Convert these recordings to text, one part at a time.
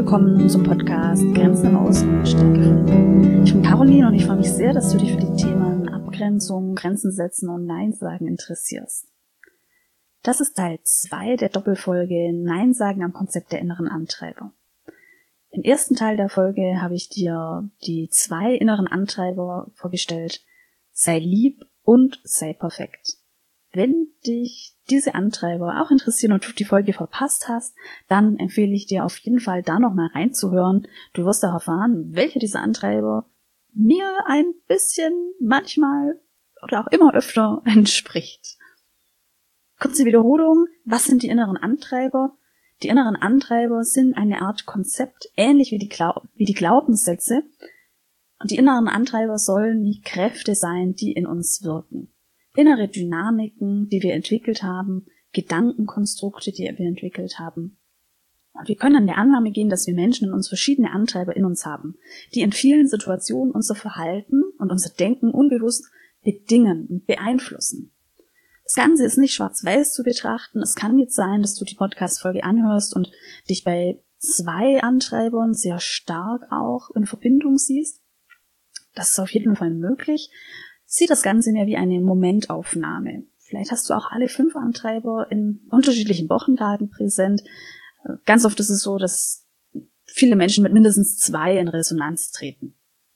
willkommen zum Podcast Grenzen im Außen und Stärke finden. Ich bin Caroline und ich freue mich sehr, dass du dich für die Themen Abgrenzung, Grenzen setzen und Nein sagen interessierst. Das ist Teil 2 der Doppelfolge Nein sagen am Konzept der inneren Antreiber. Im ersten Teil der Folge habe ich dir die 2 inneren Antreiber vorgestellt. Sei lieb und sei perfekt. Wenn dich diese Antreiber auch interessieren und du die Folge verpasst hast, dann empfehle ich dir auf jeden Fall da nochmal reinzuhören. Du wirst auch erfahren, welche dieser Antreiber mir ein bisschen manchmal oder auch immer öfter entspricht. Kurze Wiederholung, was sind die inneren Antreiber? Die inneren Antreiber sind eine Art Konzept, ähnlich wie die Glaubenssätze. Und die inneren Antreiber sollen die Kräfte sein, die in uns wirken. Innere Dynamiken, die wir entwickelt haben, Gedankenkonstrukte, die wir entwickelt haben. Und wir können an der Annahme gehen, dass wir Menschen in uns verschiedene Antreiber in uns haben, die in vielen Situationen unser Verhalten und unser Denken unbewusst bedingen und beeinflussen. Das Ganze ist nicht schwarz-weiß zu betrachten. Es kann jetzt sein, dass du die Podcast-Folge anhörst und dich bei 2 Antreibern sehr stark auch in Verbindung siehst. Das ist auf jeden Fall möglich. Sieh das Ganze mehr wie eine Momentaufnahme. Vielleicht hast du auch alle 5 Antreiber in unterschiedlichen Wochentagen präsent. Ganz oft ist es so, dass viele Menschen mit mindestens 2 in Resonanz treten.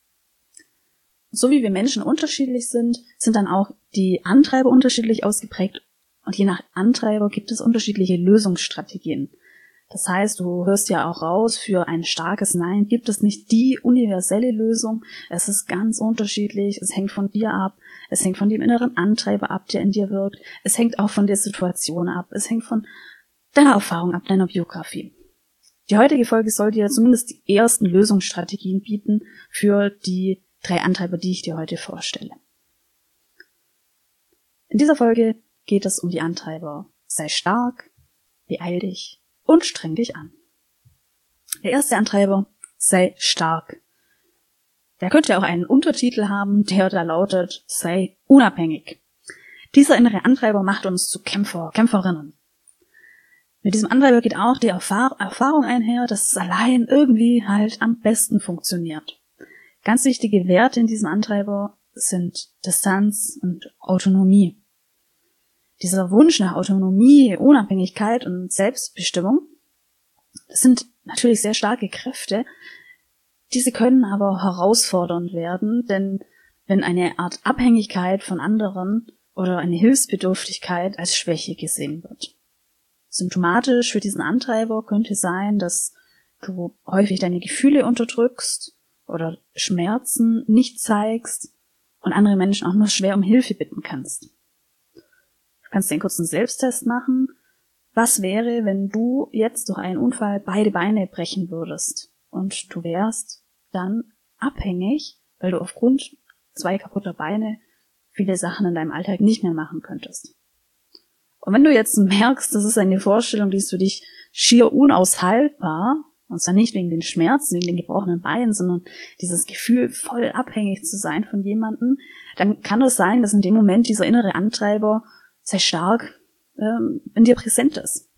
So wie wir Menschen unterschiedlich sind, sind dann auch die Antreiber unterschiedlich ausgeprägt und je nach Antreiber gibt es unterschiedliche Lösungsstrategien. Das heißt, du hörst ja auch raus, für ein starkes Nein gibt es nicht die universelle Lösung. Es ist ganz unterschiedlich. Es hängt von dir ab. Es hängt von dem inneren Antreiber ab, der in dir wirkt. Es hängt auch von der Situation ab. Es hängt von deiner Erfahrung ab, deiner Biografie. Die heutige Folge soll dir zumindest die ersten Lösungsstrategien bieten für die 3 Antreiber, die ich dir heute vorstelle. In dieser Folge geht es um die Antreiber: sei stark, beeil dich und streng dich an. Der erste Antreiber: sei stark. Der könnte auch einen Untertitel haben, der da lautet: sei unabhängig. Dieser innere Antreiber macht uns zu Kämpfer, Kämpferinnen. Mit diesem Antreiber geht auch die Erfahrung einher, dass es allein irgendwie halt am besten funktioniert. Ganz wichtige Werte in diesem Antreiber sind Distanz und Autonomie. Dieser Wunsch nach Autonomie, Unabhängigkeit und Selbstbestimmung, das sind natürlich sehr starke Kräfte. Diese können aber herausfordernd werden, denn wenn eine Art Abhängigkeit von anderen oder eine Hilfsbedürftigkeit als Schwäche gesehen wird. Symptomatisch für diesen Antreiber könnte sein, dass du häufig deine Gefühle unterdrückst oder Schmerzen nicht zeigst und andere Menschen auch nur schwer um Hilfe bitten kannst. Du kannst einen kurzen Selbsttest machen. Was wäre, wenn du jetzt durch einen Unfall beide Beine brechen würdest und du wärst dann abhängig, weil du aufgrund 2 kaputter Beine viele Sachen in deinem Alltag nicht mehr machen könntest. Und wenn du jetzt merkst, das ist eine Vorstellung, die ist für dich schier unaushaltbar, und zwar nicht wegen den Schmerzen, wegen den gebrochenen Beinen, sondern dieses Gefühl, voll abhängig zu sein von jemandem, dann kann es sein, dass in dem Moment dieser innere Antreiber sehr stark in dir präsent ist.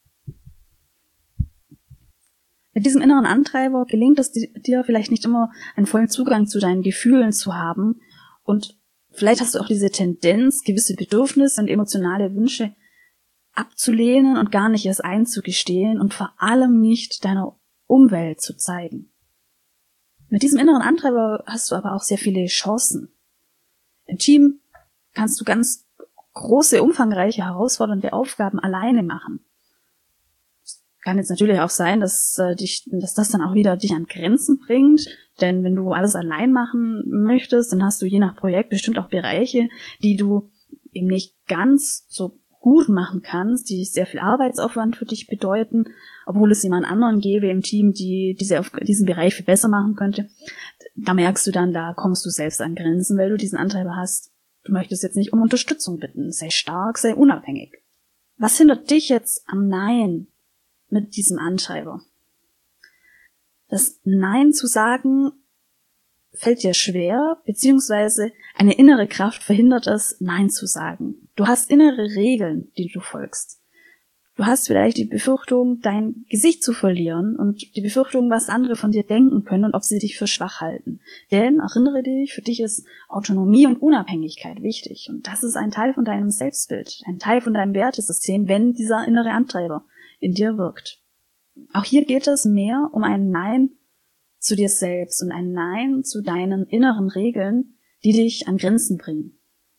Mit diesem inneren Antreiber gelingt es dir vielleicht nicht immer, einen vollen Zugang zu deinen Gefühlen zu haben und vielleicht hast du auch diese Tendenz, gewisse Bedürfnisse und emotionale Wünsche abzulehnen und gar nicht erst einzugestehen und vor allem nicht deiner Umwelt zu zeigen. Mit diesem inneren Antreiber hast du aber auch sehr viele Chancen. Im Team kannst du ganz große, umfangreiche, herausfordernde Aufgaben alleine machen. Es kann jetzt natürlich auch sein, dass das dann auch wieder dich an Grenzen bringt, denn wenn du alles allein machen möchtest, dann hast du je nach Projekt bestimmt auch Bereiche, die du eben nicht ganz so gut machen kannst, die sehr viel Arbeitsaufwand für dich bedeuten, obwohl es jemand anderen gäbe im Team, die diesen Bereich viel besser machen könnte. Da merkst du dann, da kommst du selbst an Grenzen, weil du diesen Antreiber hast. Du möchtest jetzt nicht um Unterstützung bitten. Sei stark, sei unabhängig. Was hindert dich jetzt am Nein mit diesem Antreiber? Das Nein zu sagen fällt dir schwer, beziehungsweise eine innere Kraft verhindert es, Nein zu sagen. Du hast innere Regeln, die du folgst. Du hast vielleicht die Befürchtung, dein Gesicht zu verlieren und die Befürchtung, was andere von dir denken können und ob sie dich für schwach halten. Denn erinnere dich, für dich ist Autonomie und Unabhängigkeit wichtig. Und das ist ein Teil von deinem Selbstbild, ein Teil von deinem Wertesystem, wenn dieser innere Antreiber in dir wirkt. Auch hier geht es mehr um ein Nein zu dir selbst und ein Nein zu deinen inneren Regeln, die dich an Grenzen bringen.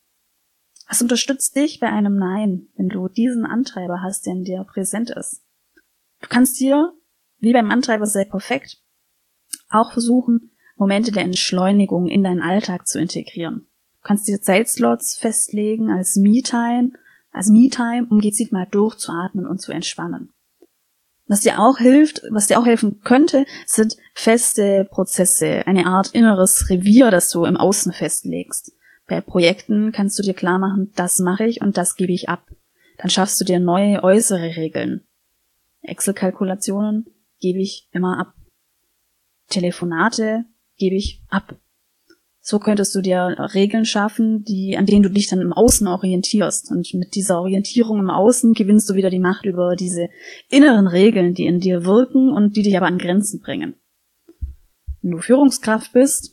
Was unterstützt dich bei einem Nein, wenn du diesen Antreiber hast, der in dir präsent ist? Du kannst dir, wie beim Antreiber Sei perfekt, auch versuchen, Momente der Entschleunigung in deinen Alltag zu integrieren. Du kannst dir Zeitslots festlegen als Me-Time, um gezielt mal durchzuatmen und zu entspannen. Was dir auch helfen könnte, sind feste Prozesse, eine Art inneres Revier, das du im Außen festlegst. Bei Projekten kannst du dir klar machen, das mache ich und das gebe ich ab. Dann schaffst du dir neue äußere Regeln. Excel-Kalkulationen gebe ich immer ab. Telefonate gebe ich ab. So könntest du dir Regeln schaffen, an denen du dich dann im Außen orientierst. Und mit dieser Orientierung im Außen gewinnst du wieder die Macht über diese inneren Regeln, die in dir wirken und die dich aber an Grenzen bringen. Wenn du Führungskraft bist,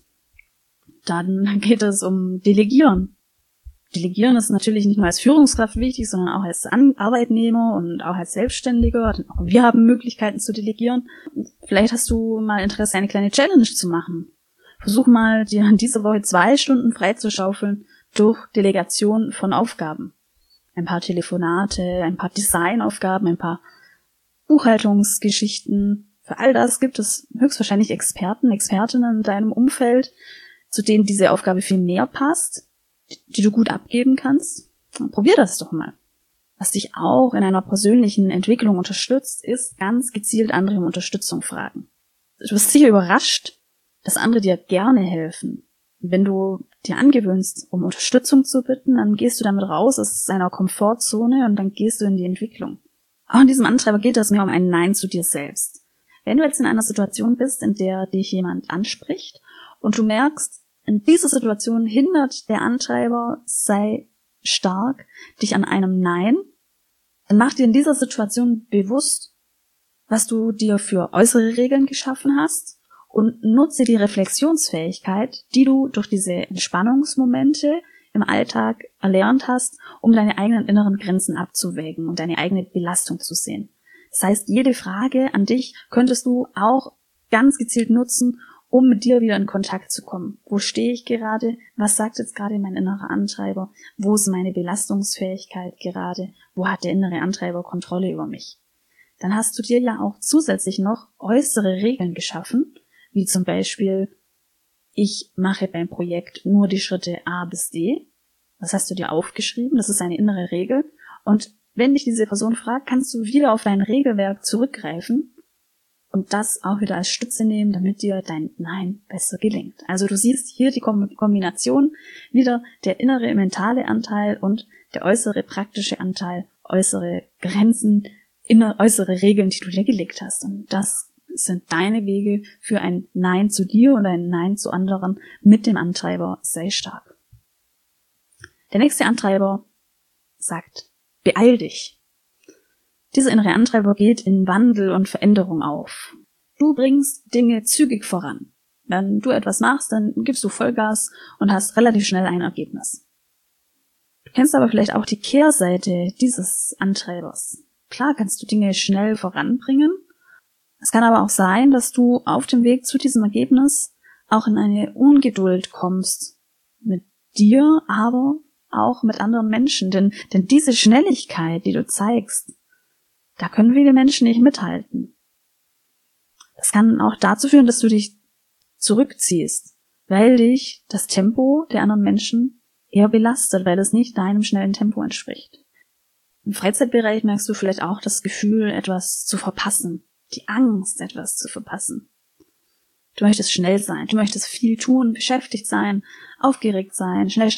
dann geht es um Delegieren. Delegieren ist natürlich nicht nur als Führungskraft wichtig, sondern auch als Arbeitnehmer und auch als Selbstständiger. Auch wir haben Möglichkeiten zu delegieren. Vielleicht hast du mal Interesse, eine kleine Challenge zu machen. Versuch mal, dir diese Woche 2 Stunden freizuschaufeln durch Delegation von Aufgaben. Ein paar Telefonate, ein paar Designaufgaben, ein paar Buchhaltungsgeschichten. Für all das gibt es höchstwahrscheinlich Expertinnen in deinem Umfeld, zu denen diese Aufgabe viel mehr passt, die du gut abgeben kannst. Probier das doch mal. Was dich auch in einer persönlichen Entwicklung unterstützt, ist ganz gezielt andere um Unterstützung fragen. Du wirst sicher überrascht, dass andere dir gerne helfen. Und wenn du dir angewöhnst, um Unterstützung zu bitten, dann gehst du damit raus aus deiner Komfortzone und dann gehst du in die Entwicklung. Auch in diesem Antreiber geht es mehr um ein Nein zu dir selbst. Wenn du jetzt in einer Situation bist, in der dich jemand anspricht und du merkst, in dieser Situation hindert der Antreiber Sei stark dich an einem Nein, dann mach dir in dieser Situation bewusst, was du dir für äußere Regeln geschaffen hast und nutze die Reflexionsfähigkeit, die du durch diese Entspannungsmomente im Alltag erlernt hast, um deine eigenen inneren Grenzen abzuwägen und deine eigene Belastung zu sehen. Das heißt, jede Frage an dich könntest du auch ganz gezielt nutzen, um mit dir wieder in Kontakt zu kommen. Wo stehe ich gerade? Was sagt jetzt gerade mein innerer Antreiber? Wo ist meine Belastungsfähigkeit gerade? Wo hat der innere Antreiber Kontrolle über mich? Dann hast du dir ja auch zusätzlich noch äußere Regeln geschaffen, wie zum Beispiel, ich mache beim Projekt nur die Schritte A bis D. Das hast du dir aufgeschrieben, das ist eine innere Regel. Und wenn dich diese Person fragt, kannst du wieder auf dein Regelwerk zurückgreifen und das auch wieder als Stütze nehmen, damit dir dein Nein besser gelingt. Also du siehst hier die Kombination wieder der innere mentale Anteil und der äußere praktische Anteil, äußere Grenzen, äußere Regeln, die du dir gelegt hast. Und das sind deine Wege für ein Nein zu dir und ein Nein zu anderen mit dem Antreiber Sei stark. Der nächste Antreiber sagt, beeil dich. Dieser innere Antreiber geht in Wandel und Veränderung auf. Du bringst Dinge zügig voran. Wenn du etwas machst, dann gibst du Vollgas und hast relativ schnell ein Ergebnis. Du kennst aber vielleicht auch die Kehrseite dieses Antreibers. Klar kannst du Dinge schnell voranbringen. Es kann aber auch sein, dass du auf dem Weg zu diesem Ergebnis auch in eine Ungeduld kommst. Mit dir, aber auch mit anderen Menschen. Denn diese Schnelligkeit, die du zeigst, da können viele Menschen nicht mithalten. Das kann auch dazu führen, dass du dich zurückziehst, weil dich das Tempo der anderen Menschen eher belastet, weil es nicht deinem schnellen Tempo entspricht. Im Freizeitbereich merkst du vielleicht auch das Gefühl, etwas zu verpassen, die Angst, etwas zu verpassen. Du möchtest schnell sein, du möchtest viel tun, beschäftigt sein, aufgeregt sein, schnell.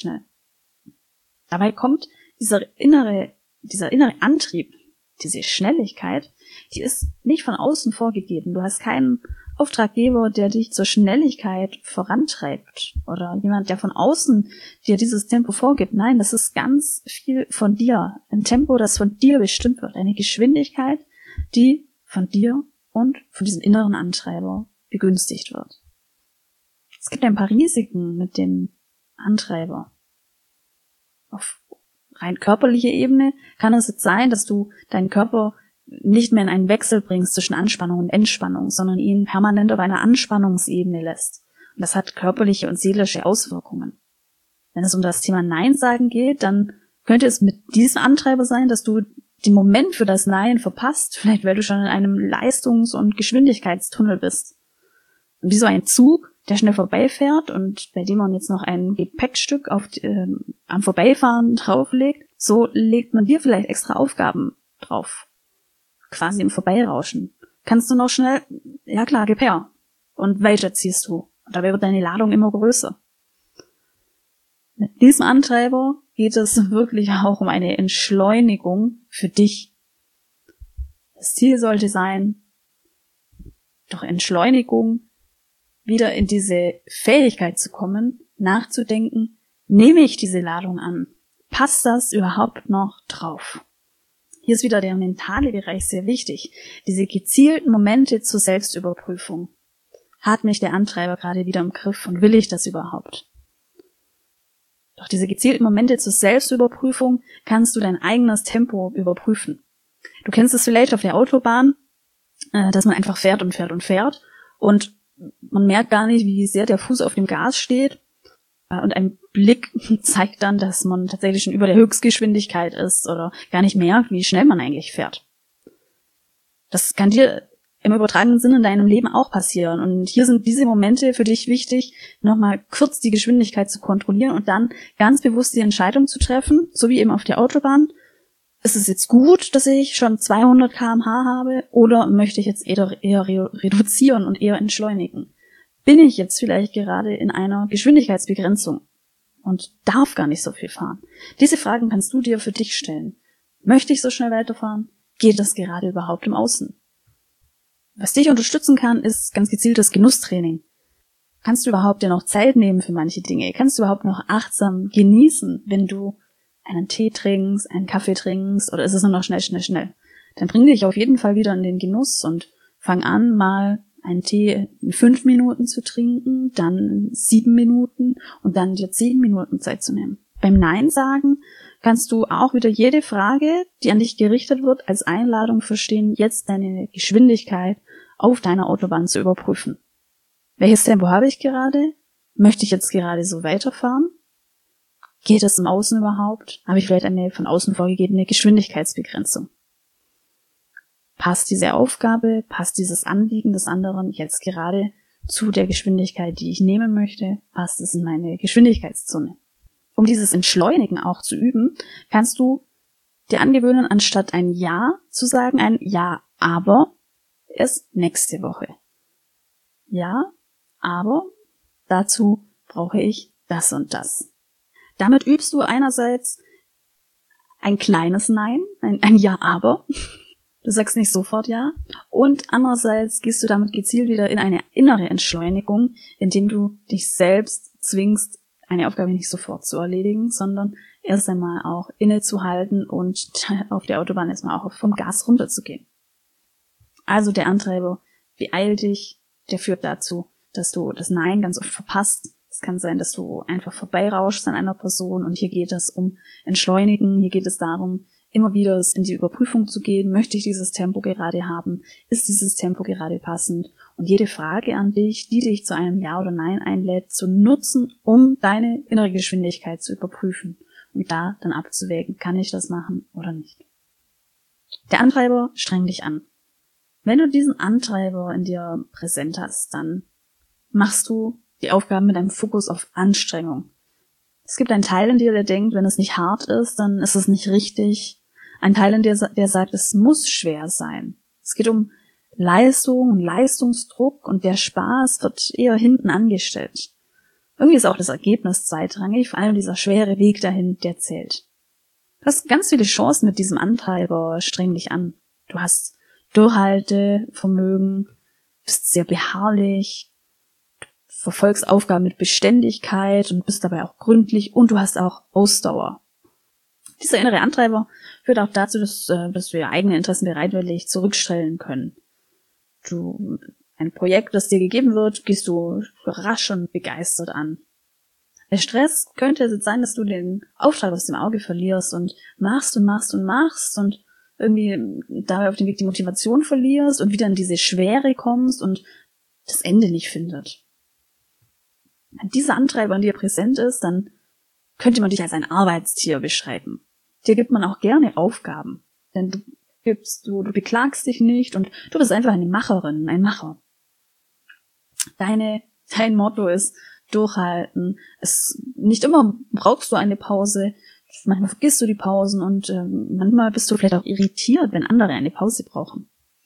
Dabei kommt dieser innere Antrieb, diese Schnelligkeit, die ist nicht von außen vorgegeben. Du hast keinen Auftraggeber, der dich zur Schnelligkeit vorantreibt oder jemand, der von außen dir dieses Tempo vorgibt. Nein, das ist ganz viel von dir. Ein Tempo, das von dir bestimmt wird. Eine Geschwindigkeit, die von dir und von diesem inneren Antreiber begünstigt wird. Es gibt ein paar Risiken mit dem Antreiber. Auf rein körperlicher Ebene kann es jetzt sein, dass du deinen Körper nicht mehr in einen Wechsel bringst zwischen Anspannung und Entspannung, sondern ihn permanent auf einer Anspannungsebene lässt. Und das hat körperliche und seelische Auswirkungen. Wenn es um das Thema Nein sagen geht, dann könnte es mit diesem Antreiber sein, dass du den Moment für das Nein verpasst, vielleicht weil du schon in einem Leistungs- und Geschwindigkeitstunnel bist. Und wie so ein Zug, der schnell vorbeifährt und bei dem man jetzt noch ein Gepäckstück am Vorbeifahren drauflegt, so legt man dir vielleicht extra Aufgaben drauf. Quasi im Vorbeirauschen. Kannst du noch schnell, ja klar, gib her. Und weiter ziehst du. Und dabei wird deine Ladung immer größer. Mit diesem Antreiber geht es wirklich auch um eine Entschleunigung für dich. Das Ziel sollte sein, durch Entschleunigung wieder in diese Fähigkeit zu kommen, nachzudenken, nehme ich diese Ladung an? Passt das überhaupt noch drauf? Hier ist wieder der mentale Bereich sehr wichtig. Diese gezielten Momente zur Selbstüberprüfung. Hat mich der Antreiber gerade wieder im Griff und will ich das überhaupt? Durch diese gezielten Momente zur Selbstüberprüfung kannst du dein eigenes Tempo überprüfen. Du kennst es vielleicht auf der Autobahn, dass man einfach fährt und fährt und fährt und man merkt gar nicht, wie sehr der Fuß auf dem Gas steht. Und ein Blick zeigt dann, dass man tatsächlich schon über der Höchstgeschwindigkeit ist oder gar nicht merkt, wie schnell man eigentlich fährt. Das kann dir im übertragenen Sinne in deinem Leben auch passieren. Und hier sind diese Momente für dich wichtig, nochmal kurz die Geschwindigkeit zu kontrollieren und dann ganz bewusst die Entscheidung zu treffen, so wie eben auf der Autobahn. Ist es jetzt gut, dass ich schon 200 km/h habe oder möchte ich jetzt eher reduzieren und eher entschleunigen? Bin ich jetzt vielleicht gerade in einer Geschwindigkeitsbegrenzung und darf gar nicht so viel fahren? Diese Fragen kannst du dir für dich stellen. Möchte ich so schnell weiterfahren? Geht das gerade überhaupt im Außen? Was dich unterstützen kann, ist ganz gezieltes Genusstraining. Kannst du überhaupt dir noch Zeit nehmen für manche Dinge? Kannst du überhaupt noch achtsam genießen, wenn du einen Tee trinkst, einen Kaffee trinkst oder ist es nur noch schnell? Dann bring dich auf jeden Fall wieder in den Genuss und fang an, mal einen Tee in 5 Minuten zu trinken, dann in 7 Minuten und dann dir 10 Minuten Zeit zu nehmen. Beim Nein sagen kannst du auch wieder jede Frage, die an dich gerichtet wird, als Einladung verstehen, jetzt deine Geschwindigkeit auf deiner Autobahn zu überprüfen. Welches Tempo habe ich gerade? Möchte ich jetzt gerade so weiterfahren? Geht es im Außen überhaupt? Habe ich vielleicht eine von außen vorgegebene Geschwindigkeitsbegrenzung? Passt diese Aufgabe, passt dieses Anliegen des anderen jetzt gerade zu der Geschwindigkeit, die ich nehmen möchte? Passt es in meine Geschwindigkeitszone? Um dieses Entschleunigen auch zu üben, kannst du dir angewöhnen, anstatt ein Ja zu sagen, ein Ja, aber erst nächste Woche. Ja, aber dazu brauche ich das und das. Damit übst du einerseits ein kleines Nein, ein Ja, aber. Du sagst nicht sofort Ja. Und andererseits gehst du damit gezielt wieder in eine innere Entschleunigung, indem du dich selbst zwingst, eine Aufgabe nicht sofort zu erledigen, sondern erst einmal auch innezuhalten und auf der Autobahn erstmal auch vom Gas runterzugehen. Also der Antreiber, beeil dich, der führt dazu, dass du das Nein ganz oft verpasst. Es kann sein, dass du einfach vorbeirauschst an einer Person und hier geht es um Entschleunigen, hier geht es darum, immer wieder in die Überprüfung zu gehen, möchte ich dieses Tempo gerade haben, ist dieses Tempo gerade passend und jede Frage an dich, die dich zu einem Ja oder Nein einlädt, zu nutzen, um deine innere Geschwindigkeit zu überprüfen und da dann abzuwägen, kann ich das machen oder nicht. Der Antreiber strengt dich an. Wenn du diesen Antreiber in dir präsent hast, dann machst du die Aufgaben mit einem Fokus auf Anstrengung. Es gibt einen Teil in dir, der denkt, wenn es nicht hart ist, dann ist es nicht richtig. Ein Teil in dir, der sagt, es muss schwer sein. Es geht um Leistung und Leistungsdruck und der Spaß wird eher hinten angestellt. Irgendwie ist auch das Ergebnis zweitrangig, vor allem dieser schwere Weg dahin, der zählt. Du hast ganz viele Chancen mit diesem Antreiber, streng dich an. Du hast Durchhaltevermögen, bist sehr beharrlich, verfolgst Aufgaben mit Beständigkeit und bist dabei auch gründlich und du hast auch Ausdauer. Dieser innere Antreiber führt auch dazu, dass wir eigene Interessen bereitwillig zurückstellen können. Ein Projekt, das dir gegeben wird, gehst du rasch und begeistert an. Der Stress könnte jetzt sein, dass du den Auftrag aus dem Auge verlierst und machst und irgendwie dabei auf dem Weg die Motivation verlierst und wieder in diese Schwere kommst und das Ende nicht findet. Wenn dieser Antreiber in dir präsent ist, dann könnte man dich als ein Arbeitstier beschreiben. Dir gibt man auch gerne Aufgaben, denn du beklagst dich nicht und du bist einfach eine Macherin, ein Macher. Dein Motto ist durchhalten. Nicht immer brauchst du eine Pause, manchmal vergisst du die Pausen und manchmal bist du vielleicht auch irritiert, wenn andere eine Pause brauchen.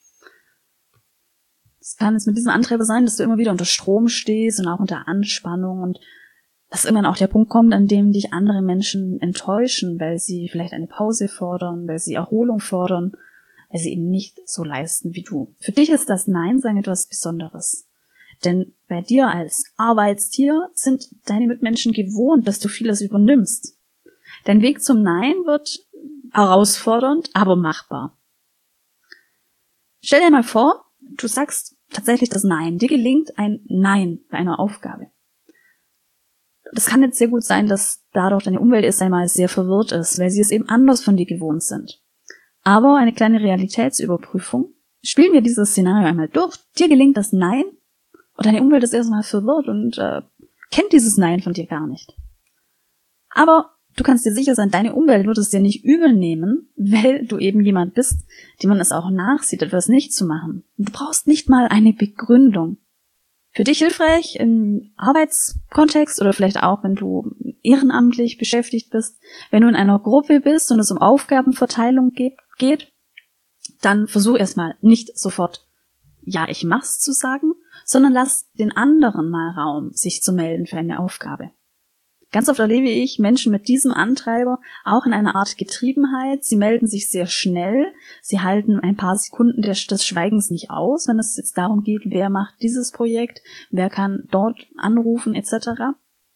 Es kann jetzt mit diesem Antreiber sein, dass du immer wieder unter Strom stehst und auch unter Anspannung und dass irgendwann auch der Punkt kommt, an dem dich andere Menschen enttäuschen, weil sie vielleicht eine Pause fordern, weil sie Erholung fordern, weil sie eben nicht so leisten wie du. Für dich ist das Nein sagen etwas Besonderes. Denn bei dir als Arbeitstier sind deine Mitmenschen gewohnt, dass du vieles übernimmst. Dein Weg zum Nein wird herausfordernd, aber machbar. Stell dir mal vor, du sagst tatsächlich das Nein. Dir gelingt ein Nein bei einer Aufgabe. Das kann jetzt sehr gut sein, dass dadurch deine Umwelt erst einmal sehr verwirrt ist, weil sie es eben anders von dir gewohnt sind. Aber eine kleine Realitätsüberprüfung. Spielen wir dieses Szenario einmal durch. Dir gelingt das Nein und deine Umwelt ist erstmal verwirrt und kennt dieses Nein von dir gar nicht. Aber du kannst dir sicher sein, deine Umwelt wird es dir nicht übel nehmen, weil du eben jemand bist, dem man es auch nachsieht, etwas nicht zu machen. Und du brauchst nicht mal eine Begründung. Für dich hilfreich im Arbeitskontext oder vielleicht auch, wenn du ehrenamtlich beschäftigt bist, wenn du in einer Gruppe bist und es um Aufgabenverteilung geht, dann versuch erstmal nicht sofort ja, ich mach's zu sagen, sondern lass den anderen mal Raum, sich zu melden für eine Aufgabe. Ganz oft erlebe ich Menschen mit diesem Antreiber auch in einer Art Getriebenheit. Sie melden sich sehr schnell, sie halten ein paar Sekunden des Schweigens nicht aus, wenn es jetzt darum geht, wer macht dieses Projekt, wer kann dort anrufen etc.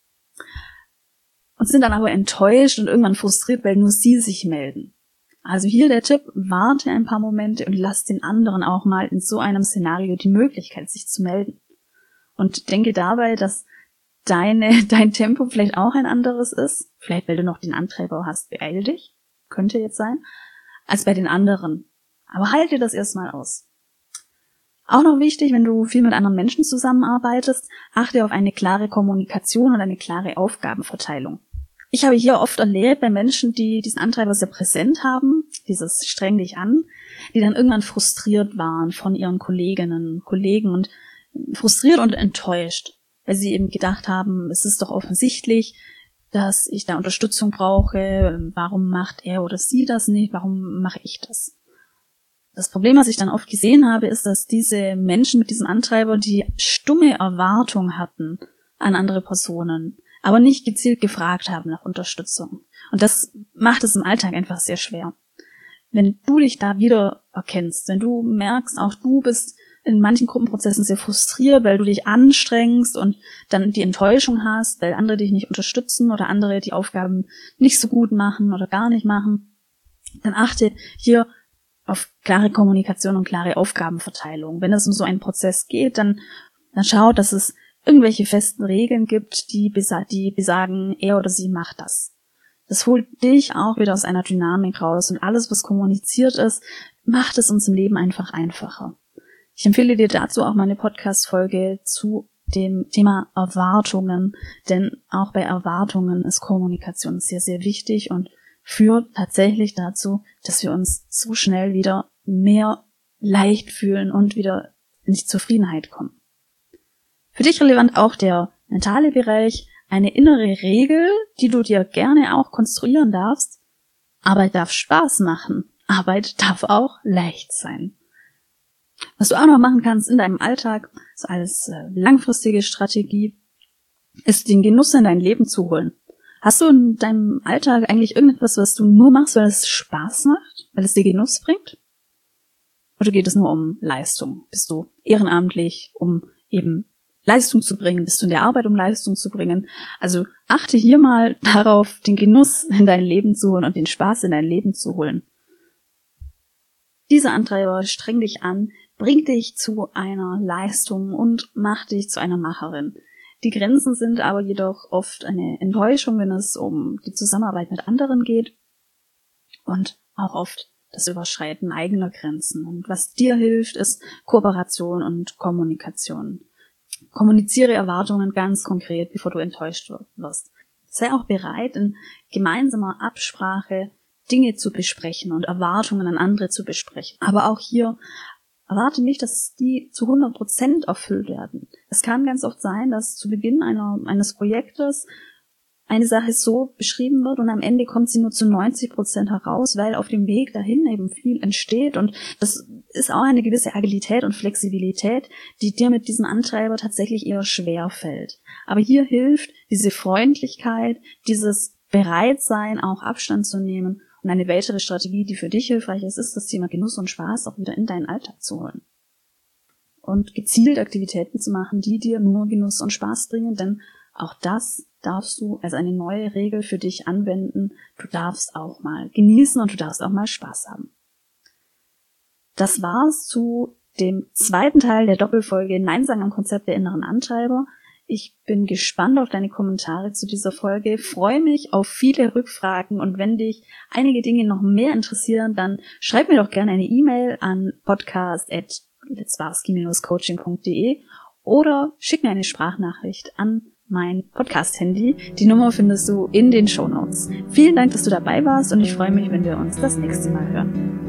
Und sind dann aber enttäuscht und irgendwann frustriert, weil nur sie sich melden. Also hier der Tipp, warte ein paar Momente und lass den anderen auch mal in so einem Szenario die Möglichkeit, sich zu melden. Und denke dabei, dass dein Tempo vielleicht auch ein anderes ist, vielleicht weil du noch den Antreiber hast, beeil dich, könnte jetzt sein, als bei den anderen. Aber halte das erstmal aus. Auch noch wichtig, wenn du viel mit anderen Menschen zusammenarbeitest, achte auf eine klare Kommunikation und eine klare Aufgabenverteilung. Ich habe hier oft erlebt bei Menschen, die diesen Antreiber sehr präsent haben, dieses streng dich an, die dann irgendwann frustriert waren von ihren Kolleginnen und Kollegen und frustriert und enttäuscht, weil sie eben gedacht haben, es ist doch offensichtlich, dass ich da Unterstützung brauche, warum macht er oder sie das nicht, warum mache ich das? Das Problem, was ich dann oft gesehen habe, ist, dass diese Menschen mit diesem Antreiber die stumme Erwartung hatten an andere Personen, aber nicht gezielt gefragt haben nach Unterstützung. Und das macht es im Alltag einfach sehr schwer. Wenn du dich da wieder erkennst, wenn du merkst, auch du bist in manchen Gruppenprozessen sehr frustriert, weil du dich anstrengst und dann die Enttäuschung hast, weil andere dich nicht unterstützen oder andere die Aufgaben nicht so gut machen oder gar nicht machen, dann achte hier auf klare Kommunikation und klare Aufgabenverteilung. Wenn es um so einen Prozess geht, dann schau, dass es irgendwelche festen Regeln gibt, die besagen, er oder sie macht das. Das holt dich auch wieder aus einer Dynamik raus und alles, was kommuniziert ist, macht es uns im Leben einfach einfacher. Ich empfehle dir dazu auch meine Podcast-Folge zu dem Thema Erwartungen, denn auch bei Erwartungen ist Kommunikation sehr, sehr wichtig und führt tatsächlich dazu, dass wir uns so schnell wieder mehr leicht fühlen und wieder in die Zufriedenheit kommen. Für dich relevant auch der mentale Bereich, eine innere Regel, die du dir gerne auch konstruieren darfst. Arbeit darf Spaß machen, Arbeit darf auch leicht sein. Was du auch noch machen kannst in deinem Alltag, so als langfristige Strategie, ist den Genuss in dein Leben zu holen. Hast du in deinem Alltag eigentlich irgendetwas, was du nur machst, weil es Spaß macht, weil es dir Genuss bringt? Oder geht es nur um Leistung? Bist du ehrenamtlich, um eben Leistung zu bringen? Bist du in der Arbeit, um Leistung zu bringen? Also achte hier mal darauf, den Genuss in dein Leben zu holen und den Spaß in dein Leben zu holen. Dieser Antreiber strengt dich an, bringt dich zu einer Leistung und macht dich zu einer Macherin. Die Grenzen sind aber jedoch oft eine Enttäuschung, wenn es um die Zusammenarbeit mit anderen geht und auch oft das Überschreiten eigener Grenzen. Und was dir hilft, ist Kooperation und Kommunikation. Kommuniziere Erwartungen ganz konkret, bevor du enttäuscht wirst. Sei auch bereit, in gemeinsamer Absprache Dinge zu besprechen und Erwartungen an andere zu besprechen. Aber auch hier erwarte nicht, dass die zu 100% erfüllt werden. Es kann ganz oft sein, dass zu Beginn eines Projektes eine Sache so beschrieben wird und am Ende kommt sie nur zu 90% heraus, weil auf dem Weg dahin eben viel entsteht, und das ist auch eine gewisse Agilität und Flexibilität, die dir mit diesem Antreiber tatsächlich eher schwer fällt. Aber hier hilft diese Freundlichkeit, dieses Bereitsein, auch Abstand zu nehmen, und eine weitere Strategie, die für dich hilfreich ist, ist das Thema Genuss und Spaß auch wieder in deinen Alltag zu holen. Und gezielt Aktivitäten zu machen, die dir nur Genuss und Spaß bringen, denn auch das darfst du als eine neue Regel für dich anwenden. Du darfst auch mal genießen und du darfst auch mal Spaß haben. Das war's zu dem zweiten Teil der Doppelfolge Nein sagen am Konzept der inneren Antreiber. Ich bin gespannt auf deine Kommentare zu dieser Folge, freue mich auf viele Rückfragen, und wenn dich einige Dinge noch mehr interessieren, dann schreib mir doch gerne eine E-Mail an podcast@letzwarski-coaching.de oder schick mir eine Sprachnachricht an mein Podcast-Handy. Die Nummer findest du in den Shownotes. Vielen Dank, dass du dabei warst, und ich freue mich, wenn wir uns das nächste Mal hören.